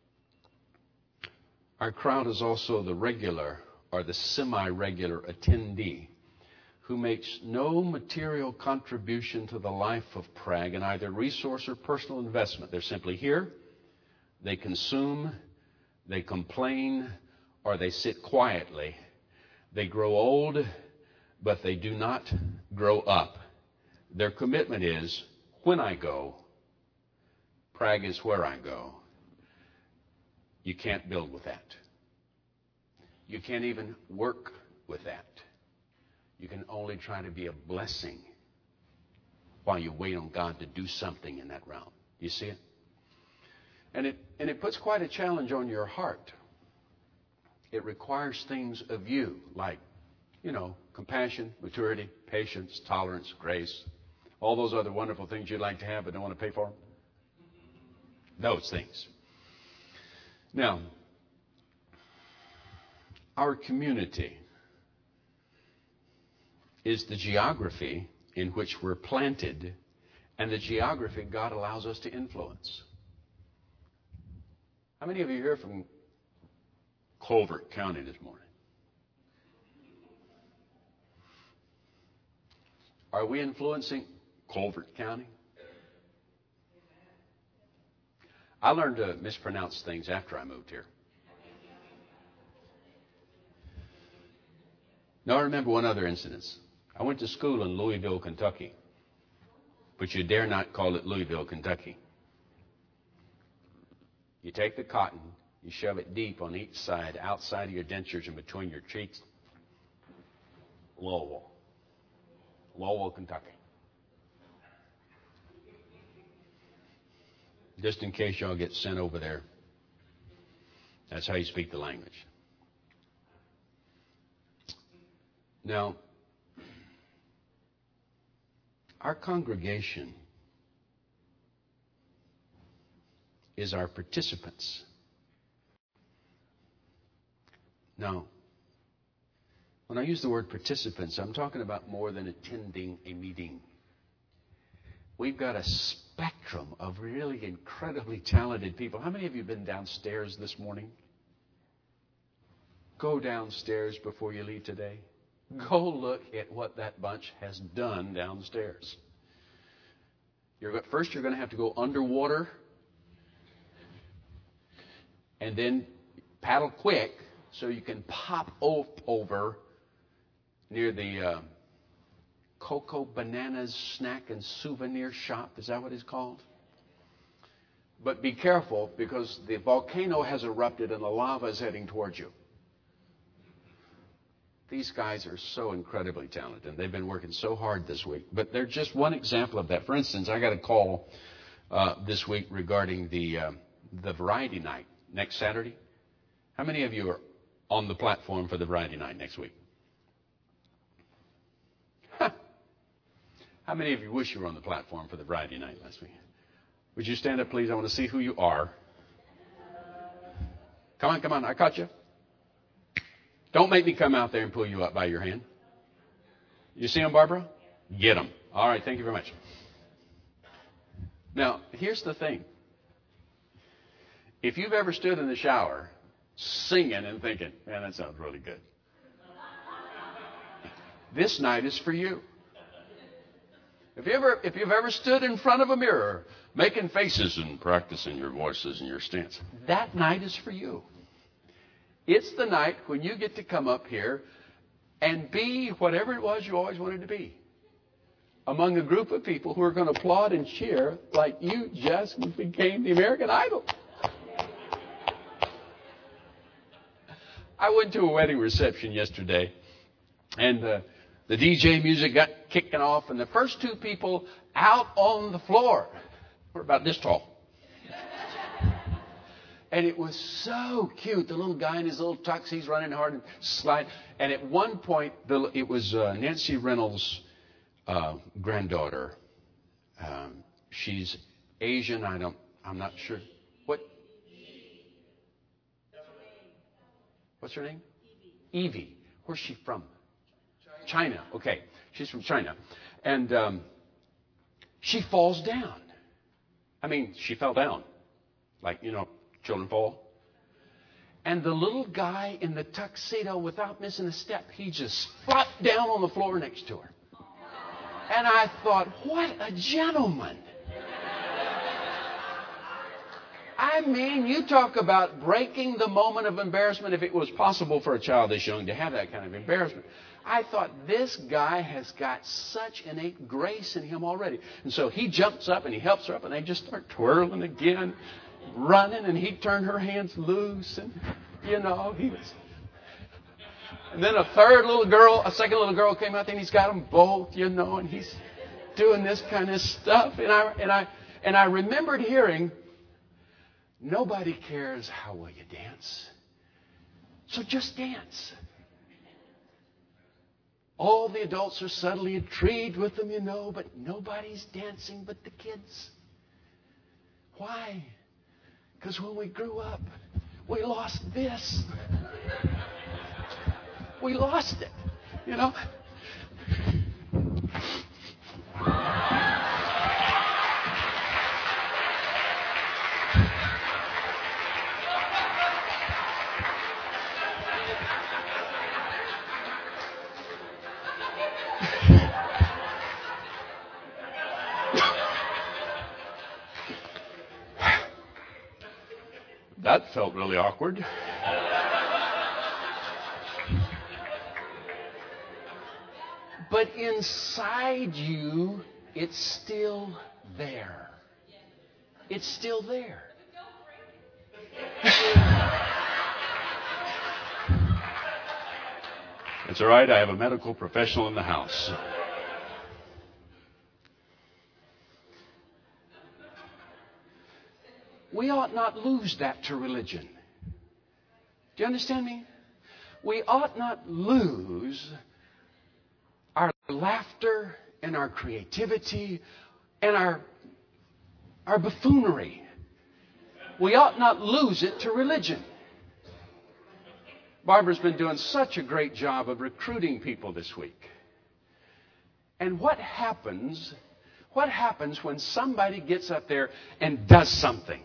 S1: Our crowd is also the regular or the semi-regular attendee who makes no material contribution to the life of Prague in either resource or personal investment. They're simply here, they consume, they complain, or they sit quietly. They grow old, but they do not grow up. Their commitment is, when I go, Prague is where I go. You can't build with that. You can't even work with that. You can only try to be a blessing while you wait on God to do something in that realm. You see it? And it, and it puts quite a challenge on your heart. It requires things of you, like, you know, compassion, maturity, patience, tolerance, grace. All those other wonderful things you'd like to have but don't want to pay for them. Those things. Now, our community is the geography in which we're planted and the geography God allows us to influence. How many of you are here from Colbert County this morning? Are we influencing Colbert County? I learned to mispronounce things after I moved here. Now I remember one other incident. I went to school in Louisville, Kentucky. But you dare not call it Louisville, Kentucky. You take the cotton, you shove it deep on each side, outside of your dentures and between your cheeks. Louisville. Louisville, Kentucky. Just in case y'all get sent over there. That's how you speak the language. Now, our congregation is our participants. Now, when I use the word participants, I'm talking about more than attending a meeting. We've got a spectrum of really incredibly talented people. How many of you have been downstairs this morning? Go downstairs before you leave today. Go look at what that bunch has done downstairs. You're, first, you're going to have to go underwater and then paddle quick so you can pop over near the uh, Cocoa Bananas Snack and Souvenir Shop. Is that what it's called? But be careful, because the volcano has erupted and the lava is heading towards you. These guys are so incredibly talented, and they've been working so hard this week. But they're just one example of that. For instance, I got a call uh, this week regarding the uh, the Variety Night next Saturday. How many of you are on the platform for the Variety Night next week? Huh. How many of you wish you were on the platform for the Variety Night last week? Would you stand up, please? I want to see who you are. Come on, come on. I caught you. Don't make me come out there and pull you up by your hand. You see them, Barbara? Get them. All right, thank you very much. Now, here's the thing. If you've ever stood in the shower singing and thinking, man, that sounds really good, this night is for you. If you ever, if you've ever stood in front of a mirror making faces and practicing your voices and your stance, that night is for you. It's the night when you get to come up here and be whatever it was you always wanted to be, among a group of people who are going to applaud and cheer like you just became the American Idol. I went to a wedding reception yesterday, and uh, the D J music got kicking off, and the first two people out on the floor were about this tall. And it was so cute. The little guy in his little tux, he's running hard and slide. And at one point, the, it was uh, Nancy Reynolds' uh, granddaughter. Um, she's Asian. I don't. I'm not sure. What? What's her name? Evie. Evie. Where's she from? China. China. Okay, she's from China, and um, she falls down. I mean, she fell down, like you know. Children fall. And the little guy in the tuxedo, without missing a step, he just flopped down on the floor next to her. And I thought, what a gentleman. I mean, you talk about breaking the moment of embarrassment, if it was possible for a child this young to have that kind of embarrassment. I thought, this guy has got such innate grace in him already. And so he jumps up and he helps her up, and they just start twirling again, running, and he turned her hands loose, and you know he was. And then a third little girl, a second little girl came out there, and he's got them both, you know, and he's doing this kind of stuff. And I and I and I remembered hearing, nobody cares how well you dance, so just dance. All the adults are subtly intrigued with them, you know, but nobody's dancing but the kids. Why? Because when we grew up, we lost this. We lost it, you know. That felt really awkward. But inside you, it's still there. It's still there. It's all right. I have a medical professional in the house. We ought not lose that to religion. Do you understand me? We ought not lose our laughter and our creativity and our, our buffoonery. We ought not lose it to religion. Barbara's been doing such a great job of recruiting people this week. And what happens, what happens when somebody gets up there and does something?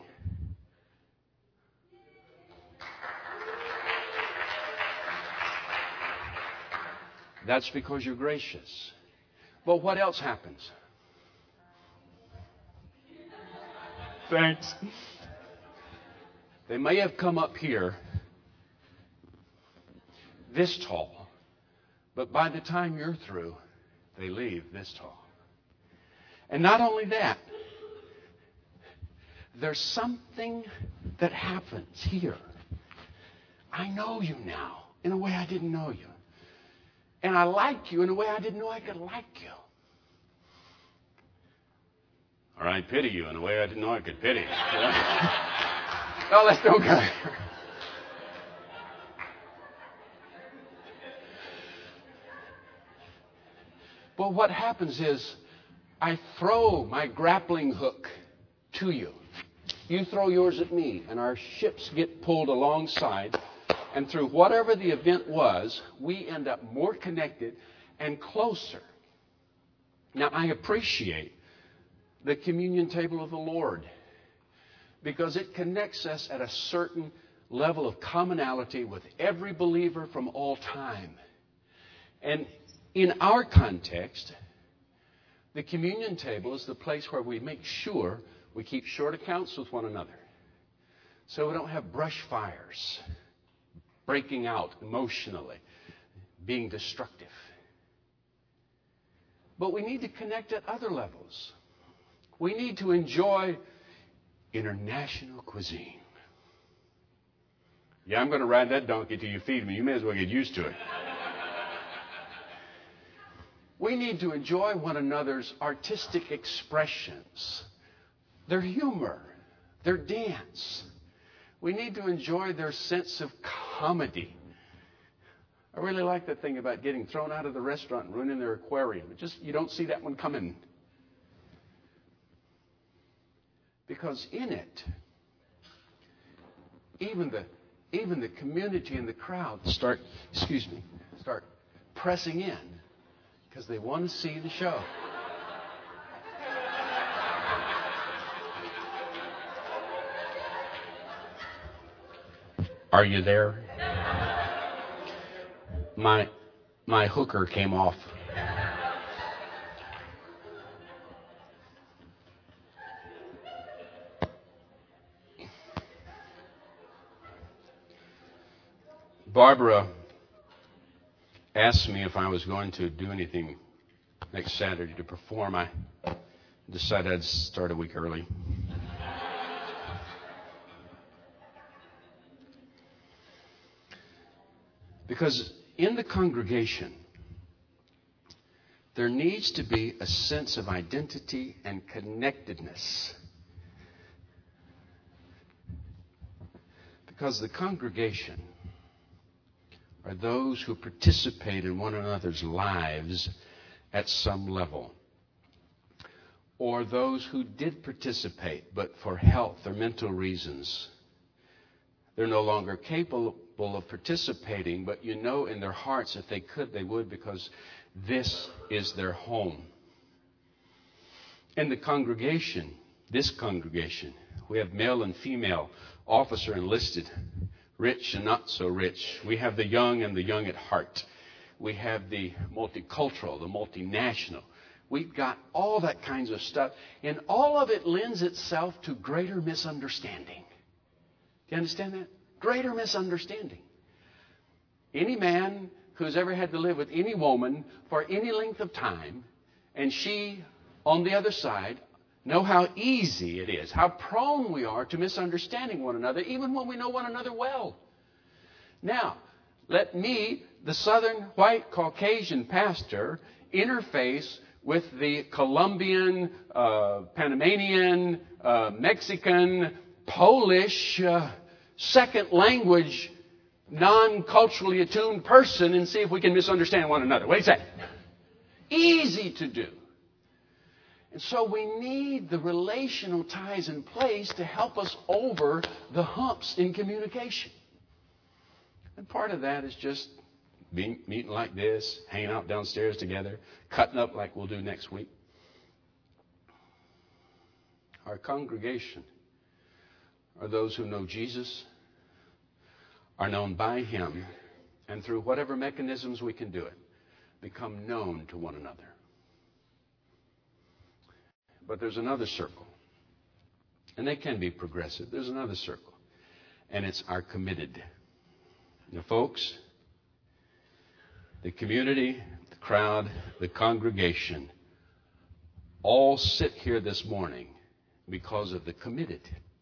S1: That's because you're gracious. But what else happens? Thanks. They may have come up here this tall, but by the time you're through, they leave this tall. And not only that, there's something that happens here. I know you now in a way I didn't know you. And I like you in a way I didn't know I could like you. Or I pity you in a way I didn't know I could pity you. No, let's don't go there. But what happens is I throw my grappling hook to you. You throw yours at me, and our ships get pulled alongside. And through whatever the event was, we end up more connected and closer. Now, I appreciate the communion table of the Lord because it connects us at a certain level of commonality with every believer from all time. And in our context, the communion table is the place where we make sure we keep short accounts with one another so we don't have brush fires breaking out emotionally, being destructive. But we need to connect at other levels. We need to enjoy international cuisine. Yeah, I'm going to ride that donkey till you feed me. You may as well get used to it. We need to enjoy one another's artistic expressions, their humor, their dance. We need to enjoy their sense of comedy. I really like that thing about getting thrown out of the restaurant and ruining their aquarium. It just, you don't see that one coming. Because in it, even the even the community and the crowd start, excuse me, start pressing in because they want to see the show. Are you there? My my hooker came off. Barbara asked me if I was going to do anything next Saturday to perform. I decided I'd start a week early. Because in the congregation, there needs to be a sense of identity and connectedness. Because the congregation are those who participate in one another's lives at some level. Or those who did participate, but for health or mental reasons, they're no longer capable of participating, but you know in their hearts if they could, they would, because this is their home. In the congregation, this congregation, we have male and female, officer enlisted, rich and not so rich. We have the young and the young at heart. We have the multicultural, the multinational. We've got all that kinds of stuff. And all of it lends itself to greater misunderstanding. Do you understand that? Greater misunderstanding. Any man who's ever had to live with any woman for any length of time, and she on the other side, know how easy it is, how prone we are to misunderstanding one another, even when we know one another well. Now, let me, the Southern white Caucasian pastor, interface with the Colombian, uh, Panamanian, uh, Mexican, Polish, uh, second language non-culturally attuned person and see if we can misunderstand one another. What do you say? Easy to do. And so we need the relational ties in place to help us over the humps in communication. And part of that is just being, meeting like this, hanging out downstairs together, cutting up like we'll do next week. Our congregation are those who know Jesus, are known by Him, and through whatever mechanisms we can do it, become known to one another. But there's another circle, and they can be progressive. There's another circle, and it's our committed. Now, folks, the community, the crowd, the congregation all sit here this morning because of the committed.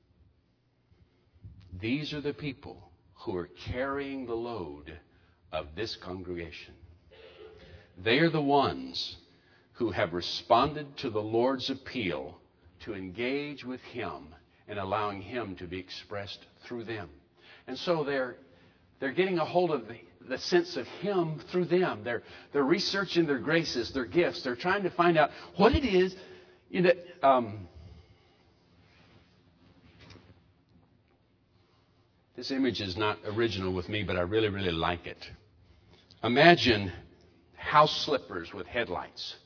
S1: These are the people who are carrying the load of this congregation. They are the ones who have responded to the Lord's appeal to engage with Him and allowing Him to be expressed through them. And so they're they're getting a hold of the, the sense of Him through them. They're they're researching their graces, their gifts. They're trying to find out what it is. You know, um, this image is not original with me, but I really, really like it. Imagine house slippers with headlights.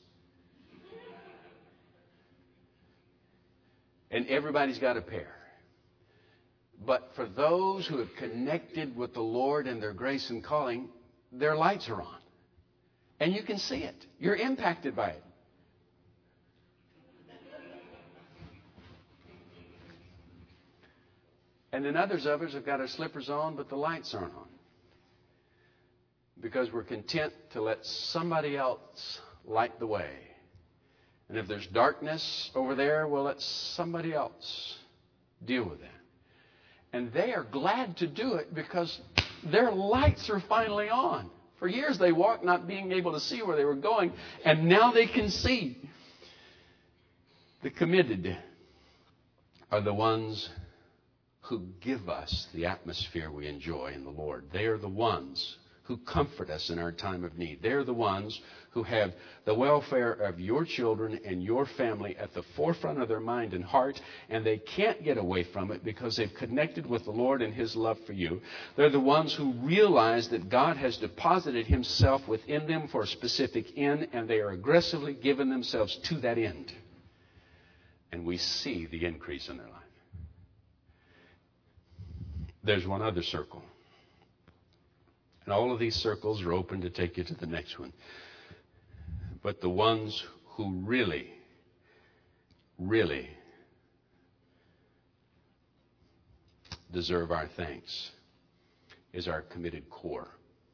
S1: And everybody's got a pair. But for those who have connected with the Lord and their grace and calling, their lights are on. And you can see it. You're impacted by it. And then others of us have got our slippers on, but the lights aren't on. Because we're content to let somebody else light the way. And if there's darkness over there, we'll let somebody else deal with that. And they are glad to do it because their lights are finally on. For years they walked not being able to see where they were going, and now they can see. The committed are the ones who give us the atmosphere we enjoy in the Lord. They are the ones who comfort us in our time of need. They're the ones who have the welfare of your children and your family at the forefront of their mind and heart, and they can't get away from it because they've connected with the Lord and His love for you. They're the ones who realize that God has deposited Himself within them for a specific end, and they are aggressively giving themselves to that end. And we see the increase in their life. There's one other circle. And all of these circles are open to take you to the next one. But the ones who really, really deserve our thanks is our committed core.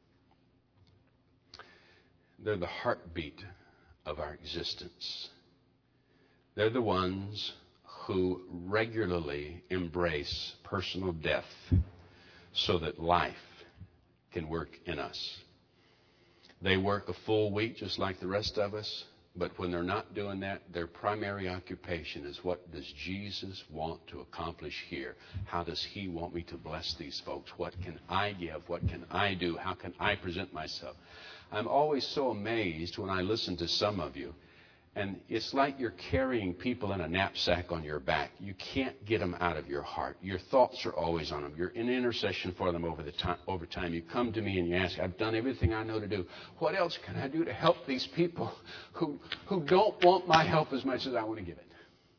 S1: They're the heartbeat of our existence. They're the ones who regularly embrace personal death so that life can work in us. They work a full week just like the rest of us, but when they're not doing that, their primary occupation is, what does Jesus want to accomplish here? How does He want me to bless these folks? What can I give? What can I do? How can I present myself? I'm always so amazed when I listen to some of you. And it's like you're carrying people in a knapsack on your back. You can't get them out of your heart. Your thoughts are always on them. You're in intercession for them over the time. Over time, you come to me and you ask, I've done everything I know to do. What else can I do to help these people who, who don't want my help as much as I want to give it?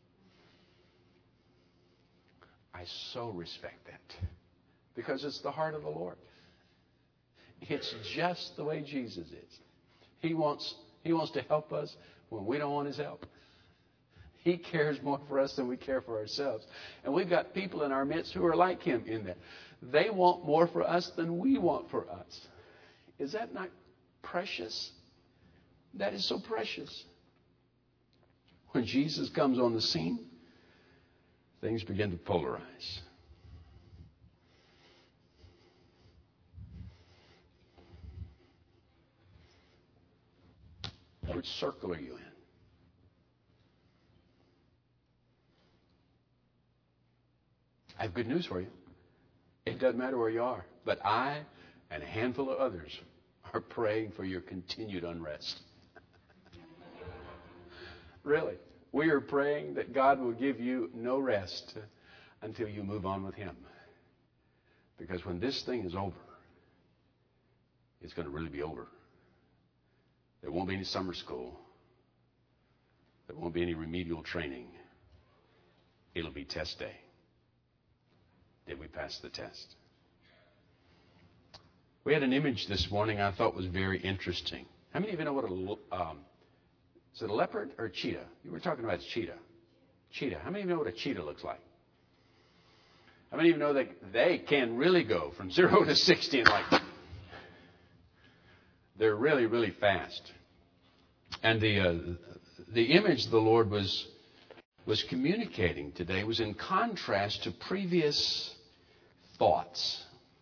S1: I so respect that because it's the heart of the Lord. It's just the way Jesus is. He wants, he wants to help us when we don't want His help. He cares more for us than we care for ourselves. And we've got people in our midst who are like Him in that. They want more for us than we want for us. Is that not precious? That is so precious. When Jesus comes on the scene, things begin to polarize. Which circle are you in? I have good news for you. It doesn't matter where you are. But I And a handful of others are praying for your continued unrest. Really. We are praying that God will give you no rest until you move on with Him. Because when this thing is over, it's going to really be over. There won't be any summer school. There won't be any remedial training. It'll be test day. Did we pass the test? We had an image this morning I thought was very interesting. How many of you know what a um, is it a leopard or a cheetah? You were talking about cheetah. Cheetah. How many of you know what a cheetah looks like? How many of you know that they can really go from zero to sixty in like they're really, really fast. And the uh, the image the Lord was was communicating today was in contrast to previous thoughts.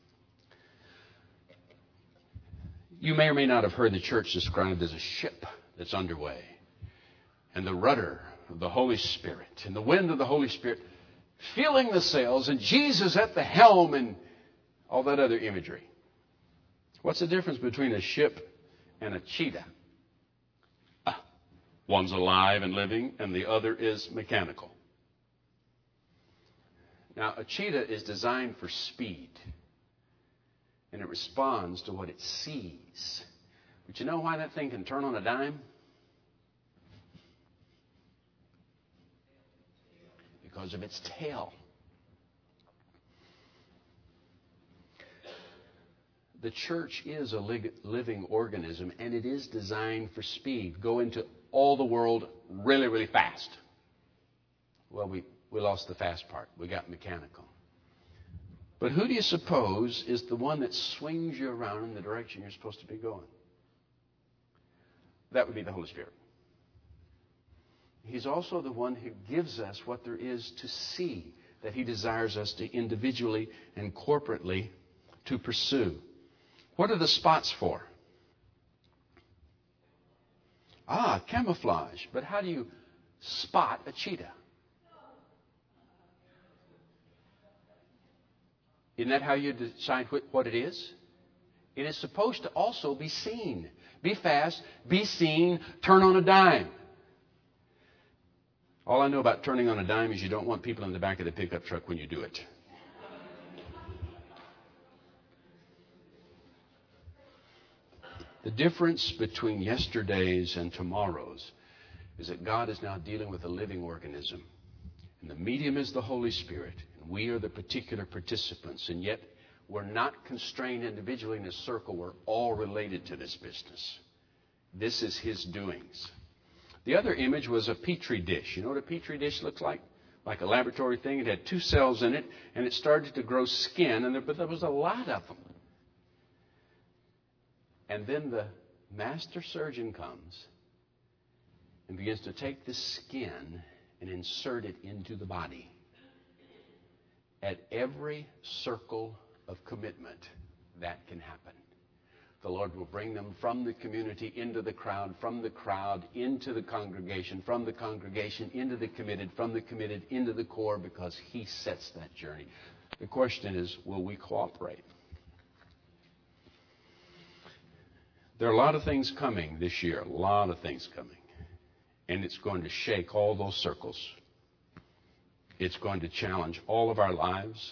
S1: You may or may not have heard the church described as a ship that's underway. And the rudder of the Holy Spirit and the wind of the Holy Spirit filling the sails and Jesus at the helm and all that other imagery. What's the difference between a ship and a cheetah? Ah, one's alive and living and the other is mechanical. Now, a cheetah is designed for speed. And it responds to what it sees. But you know why that thing can turn on a dime? Because of its tail. The church is a living organism, and it is designed for speed. Go into all the world really, really fast. Well, we, we lost the fast part. We got mechanical. But who do you suppose is the one that swings you around in the direction you're supposed to be going? That would be the Holy Spirit. He's also the one who gives us what there is to see that He desires us to individually and corporately to pursue. What are the spots for? Ah, camouflage. But how do you spot a cheetah? Isn't that how you decide what it is? It is supposed to also be seen. Be fast, be seen, turn on a dime. All I know about turning on a dime is you don't want people in the back of the pickup truck when you do it. The difference between yesterday's and tomorrow's is that God is now dealing with a living organism. And the medium is the Holy Spirit. And we are the particular participants. And yet we're not constrained individually in a circle. We're all related to this business. This is His doings. The other image was a petri dish. You know what a petri dish looks like? Like a laboratory thing. It had two cells in it, and it started to grow skin, and there, but there was a lot of them. And then the master surgeon comes and begins to take the skin and insert it into the body. At every circle of commitment, that can happen. The Lord will bring them from the community into the crowd, from the crowd into the congregation, from the congregation into the committed, from the committed into the core, because He sets that journey. The question is, will we cooperate? There are a lot of things coming this year, a lot of things coming. And it's going to shake all those circles. It's going to challenge all of our lives.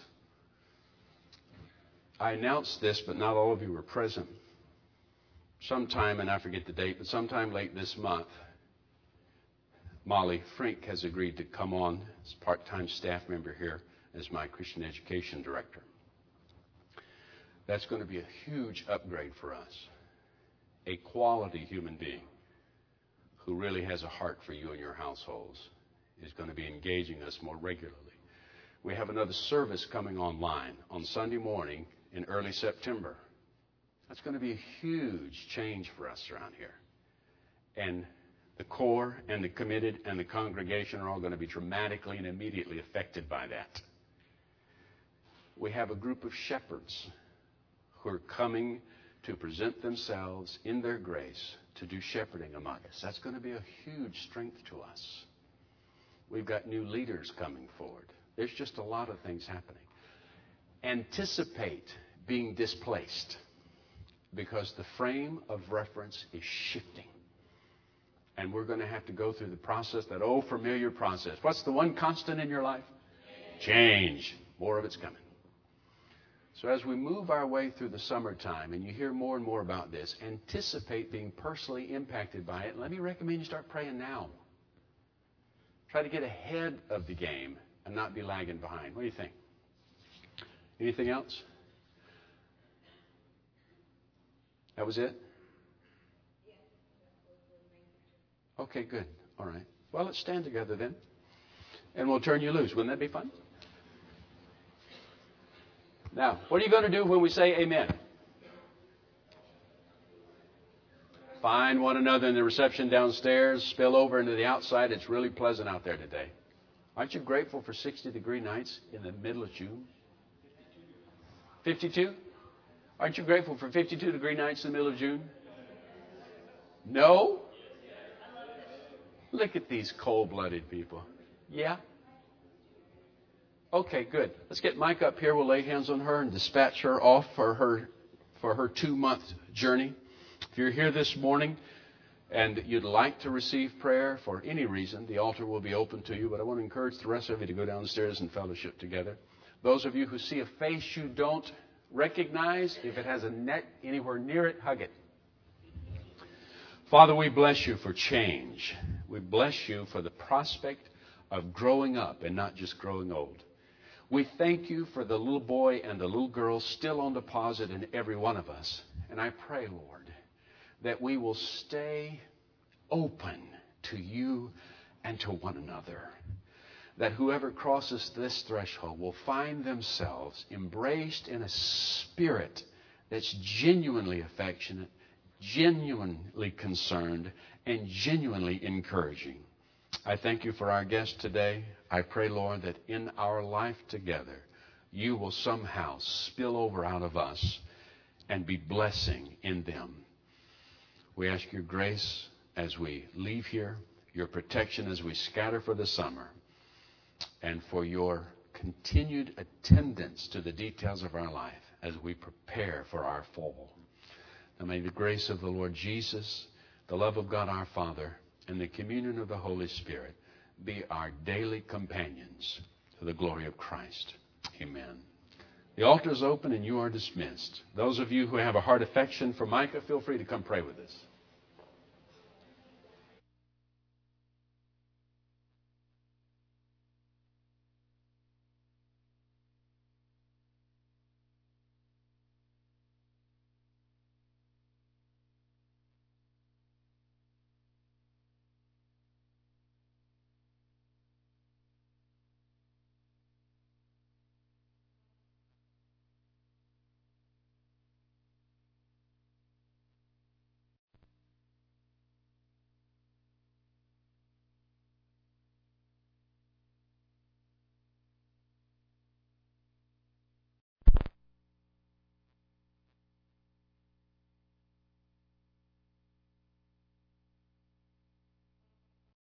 S1: I announced this, but not all of you were present. Sometime, and I forget the date, but sometime late this month, Molly Frink has agreed to come on as a part-time staff member here as my Christian education director. That's going to be a huge upgrade for us. A quality human being who really has a heart for you and your households is going to be engaging us more regularly. We have another service coming online on Sunday morning in early September. That's going to be a huge change for us around here. And the core and the committed and the congregation are all going to be dramatically and immediately affected by that. We have a group of shepherds who are coming to present themselves in their grace to do shepherding among us. That's going to be a huge strength to us. We've got new leaders coming forward. There's just a lot of things happening. Anticipate being displaced. because the frame of reference is shifting. And we're going to have to go through the process, that old familiar process. What's the one constant in your life? Change. More of it's coming. So as we move our way through the summertime, and you hear more and more about this, anticipate being personally impacted by it. And let me recommend you start praying now. Try to get ahead of the game and not be lagging behind. What do you think? Anything else? That was it? Okay, good. All right. Well, let's stand together then. And we'll turn you loose. Wouldn't that be fun? Now, what are you going to do when we say amen? Find one another in the reception downstairs. Spill over into the outside. It's really pleasant out there today. Aren't you grateful for sixty degree nights in the middle of June? fifty-two? Aren't you grateful for fifty-two degree nights in the middle of June? No? Look at these cold-blooded people. Yeah? Okay, good. Let's get Mike up here. We'll lay hands on her and dispatch her off for her for her two-month journey. If you're here this morning and you'd like to receive prayer for any reason, the altar will be open to you. But I want to encourage the rest of you to go downstairs and fellowship together. Those of you who see a face you don't recognize, if it has a neck anywhere near it, hug it. Father, we bless you for change. We bless you for the prospect of growing up and not just growing old. We thank you for the little boy and the little girl still on deposit in every one of us. And I pray, Lord, that we will stay open to you and to one another. That whoever crosses this threshold will find themselves embraced in a spirit that's genuinely affectionate, genuinely concerned, and genuinely encouraging. I thank you for our guest today. I pray, Lord, that in our life together, you will somehow spill over out of us and be blessing in them. We ask your grace as we leave here, your protection as we scatter for the summer, and for your continued attendance to the details of our life as we prepare for our fall. Now may the grace of the Lord Jesus, the love of God our Father, and the communion of the Holy Spirit be our daily companions to the glory of Christ. Amen. The altar is open and you are dismissed. Those of you who have a heart affection for Micah, feel free to come pray with us.